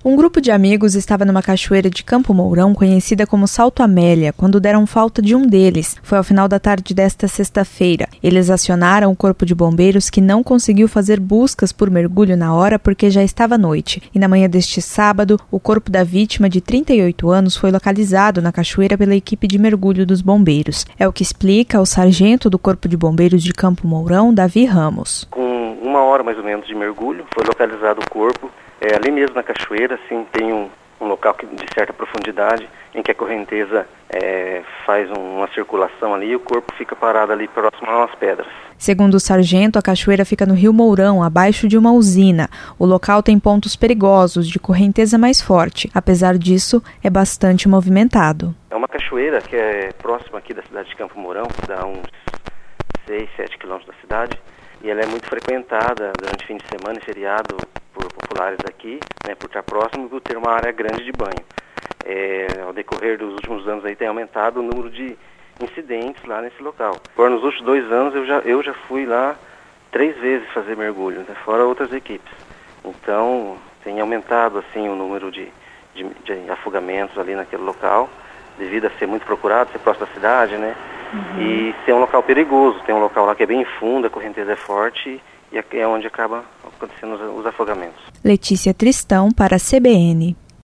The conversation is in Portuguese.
Um grupo de amigos estava numa cachoeira de Campo Mourão, conhecida como Salto Amélia, quando deram falta de um deles. Foi ao final da tarde desta sexta-feira. Eles acionaram o corpo de bombeiros, que não conseguiu fazer buscas por mergulho na hora porque já estava noite. E na manhã deste sábado, o corpo da vítima, de 38 anos, foi localizado na cachoeira pela equipe de mergulho dos bombeiros. É o que explica o sargento do Corpo de Bombeiros de Campo Mourão, Davi Ramos. Com 1 hora mais ou menos de mergulho, foi localizado o corpo. Ali mesmo na cachoeira, assim, tem um local de certa profundidade em que a correnteza faz uma circulação ali e o corpo fica parado ali próximo a umas pedras. Segundo o sargento, a cachoeira fica no Rio Mourão, abaixo de uma usina. O local tem pontos perigosos, de correnteza mais forte. Apesar disso, é bastante movimentado. É uma cachoeira que é próxima aqui da cidade de Campo Mourão, que dá uns 6, 7 quilômetros da cidade. E ela é muito frequentada durante fim de semana e feriado por populares daqui, né, por estar próximo e por ter uma área grande de banho. Ao decorrer dos últimos anos aí tem aumentado o número de incidentes lá nesse local. Agora, nos últimos 2 anos eu já fui lá 3 vezes fazer mergulho, né, fora outras equipes. Então tem aumentado assim o número de afogamentos ali naquele local, devido a ser muito procurado, ser próximo da cidade, né? E ser um local perigoso. Tem um local lá que é bem fundo, a correnteza é forte e é onde acaba acontecendo os afogamentos. Letícia Tristão para a CBN.